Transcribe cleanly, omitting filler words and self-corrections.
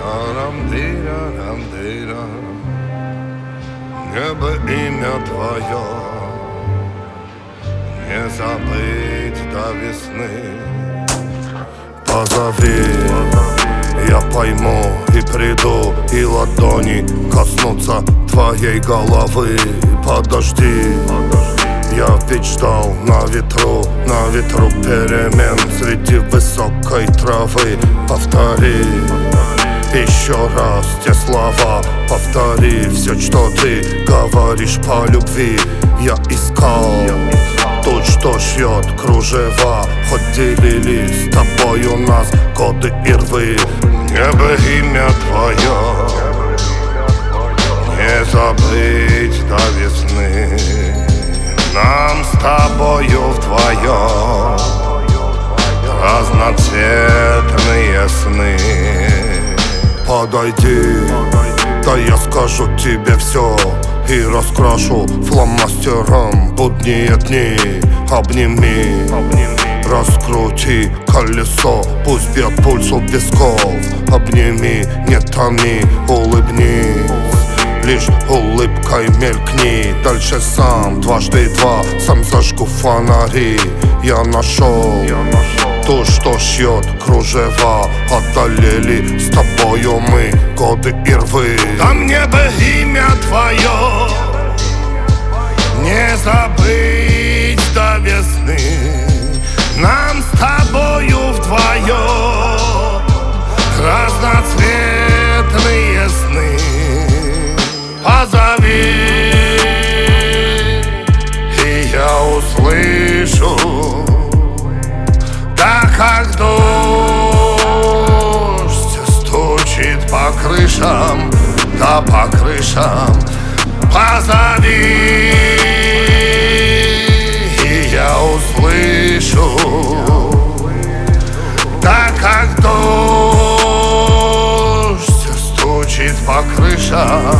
Арам-дира-рам-дира, небо имя твое, не забыть до весны. Позови, я пойму и приду, и ладони коснутся твоей головы. Подожди, я ведь ждал на ветру перемен среди высокой травы. Повтори еще раз те слова, повтори все, что ты говоришь по любви. Я искал тот, что шьет кружева, хоть делили с тобою нас годы и рвы. Небо имя твое, не забыть до весны. Нам с тобою вдвоем разноцветные сны. Подойди, да я скажу тебе все и раскрашу фломастером будние дни. Обними, раскрути колесо, пусть бьет пульс у висков. Обними, не томи, улыбнись, лишь улыбкой мелькни. Дальше сам, дважды два, сам зажгу фонари. Я нашел то, что шьет кружева. Одолели с тобою мы годы и рвы. Там небо имя твое, не забыть до весны. Нам с тобою вдвоем разноцветные сны. Позови, и я услышу, да как дождь стучит по крышам, да по крышам. Позови, и я услышу, да как дождь стучит по крышам.